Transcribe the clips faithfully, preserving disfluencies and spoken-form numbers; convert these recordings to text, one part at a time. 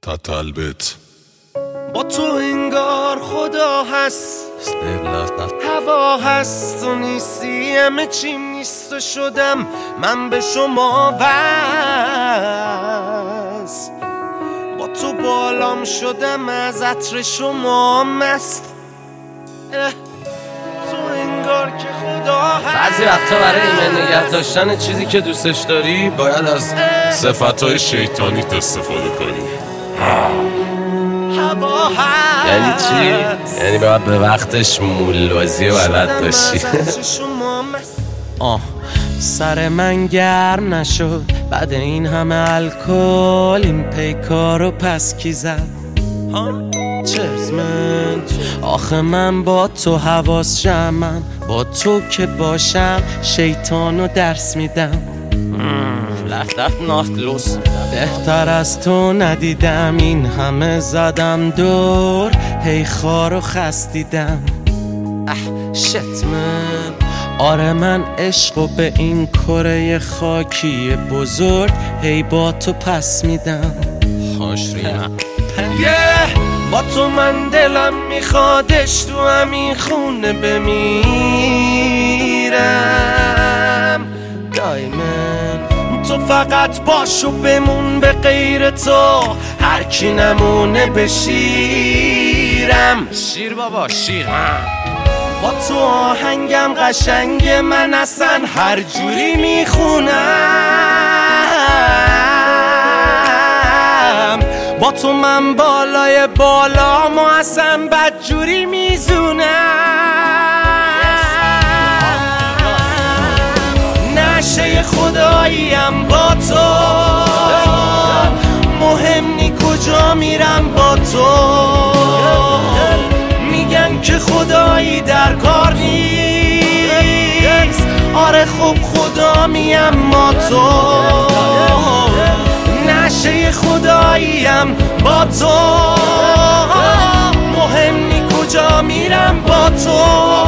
تطلبت با تو انگار خدا هست، هوا هست و نیستی، همه چیم نیست و شدم من به شما وصل. با تو بالام شدم از عطر شما مست، تو انگار که خدا هست. بعضی وقتا برای ایمن نگه داشتن چیزی که دوستش داری باید از صفتهای شیطانیت استفاده کنی. هوا هست. یعنی چی؟ یعنی باید به وقتش مولوازی بلد باشی. آه سر من گرم نشد بعد این همه الکل، این پیکار رو پس کی زد؟ چرز من آخه من با تو حواس جمعم، با تو که باشم شیطانو درس میدم. لفتت ناخلوس بهتر از تو ندیدم، این همه زدم دور هی خار و خستیدم. اه شت من آره من عشقو به این کره خاکی بزرگ هی با تو پس میدم. خوش ریمم با تو من دلم میخوادش تو همین خونه بمیرم دایما. تو فقط باشو بمون، به غیر تو هر کی نمونه بشیرم. شیر بابا شیر با تو آهنگم قشنگ، من اصلا هر جوری میخونم. با تو من بالای بالا ما اصلا بدجوری میزونم. نشه خداییم با تو، مهم نی کجا میرم با تو. میگن که خدایی در کار نیست، آره خب خدا میم ما تو. نشه خداییم با تو، مهم نی کجا میرم با تو.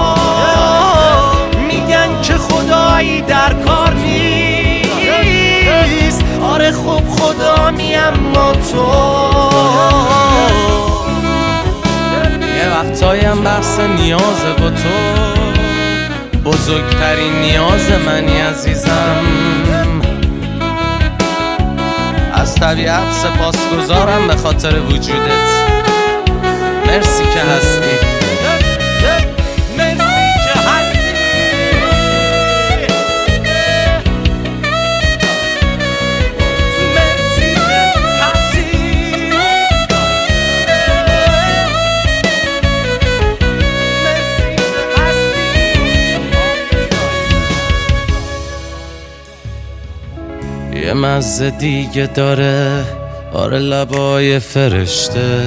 میگن که خدایی در کار نیست، آره خب خدا میم ما تو. یه وقتایم بحث نیازه با تو، بزرگترین نیاز منی عزیزم. از طبیعت سپاسگزارم به خاطر وجودت. مرسی که هستی، مرسی که هستی. مرسی که هستی. مرسی که هستی. یه مزه دیگه داره آره لبای فرشته،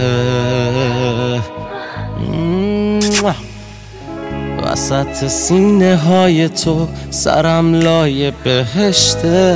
وسط سینه های تو سرم لای بهشته.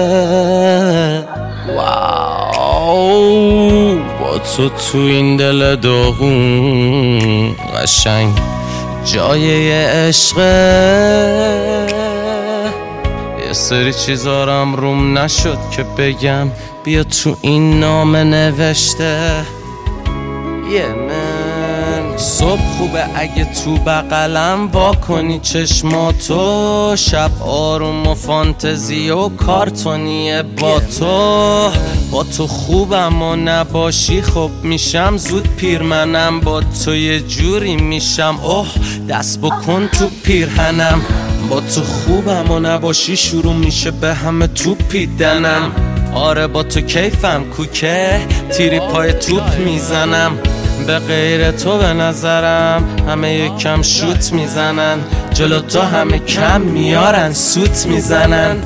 واو با تو تو این دل داغون قشنگ جای عشقه. یه سری چیزارم روم نشد که بگم، بیا تو این نامه نوشته. یه من صبح خوبه اگه تو بغلم وا کنی چشماتو، شب آروم و فانتزی و کارتونیه با تو. با تو خوبم و نباشی خب میشم زود پیر، منم با تو یه جوری میشم اوه دست بکن تو پیرهنم. با تو خوبم و نباشی شروع میشه به همه توپیدنم. آره با تو کیفم کوکه تیری پای توپ میزنم. به غیر تو به نظرم همه یکم شوت میزنن، جلو تو همه کم میارن سوت میزنن.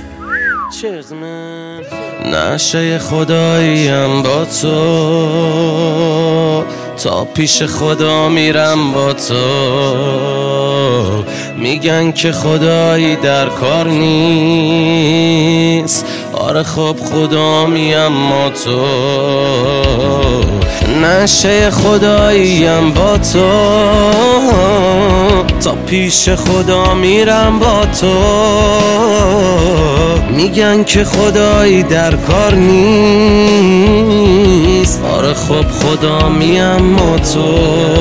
نشه خداییم با تو، تا پیش خدا میرم با تو. میگن که خدایی در کار نیست، آره خب خدا میم ما تو. نشه خداییم با تو، تا پیش خدا میرم با تو. میگن که خدایی در کار نیست، آره خب خدا میم با تو.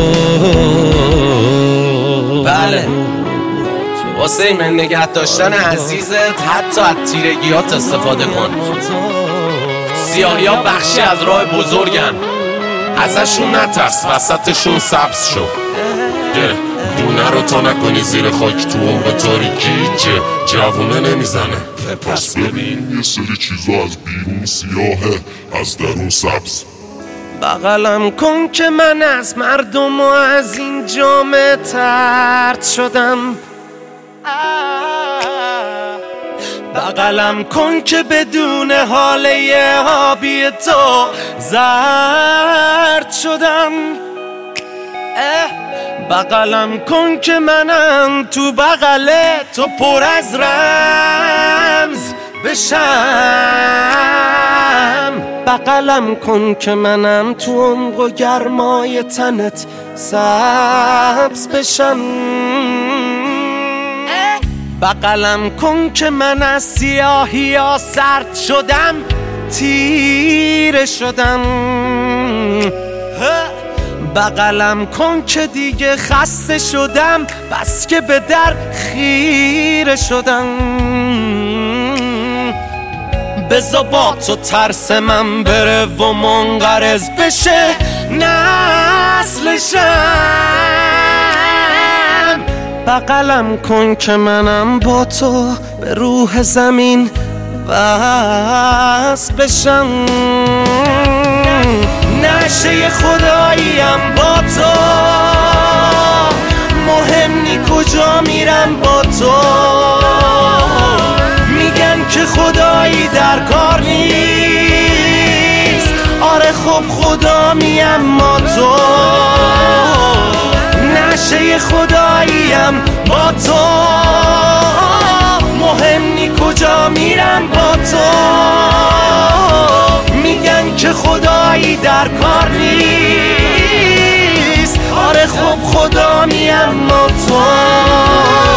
بله واسه ایمن نگه داشتن عزیزت حتی از تیرگیات استفاده کن. سیاهی ها بخشی از راه بزرگن، ازشون نترس، وسطشون سبز شو. یه دونه رو تا نکنی زیر خاک تو عمق تاریکی که جوونه نمیزنه. پس ببین یه سری چیزا از بیرون سیاهه، از درون سبز. بغلم کن که من از مردم و از این جامعه طرد شدم. بغلم کن که بدون حاله آبی تو زرد شدم. بغلم کن که منم تو بغل تو پر از رمز بشم. بغلم کن که منم تو عمق و گرمای تنت سبز بشم. بغلم کن که من از سیاهی ها سرد شدم، تیره شدم. بغلم کن که دیگه خسته شدم، بس که به در خیره شدم. بذار با تو ترس من بره و منقرض بشه نسلشم. بغلم کن که منم با تو به روح زمین وصل بشم. نشه خداییم با تو، مهم نی کجا میرم با تو. میگن که خدایی در کار نیست، آره خب خدا میم با تو. نشه خداییم با تو، مهم نی کجا میرم با تو. میگن که خدایی در کار نیست، آره خب خدا میم با تو.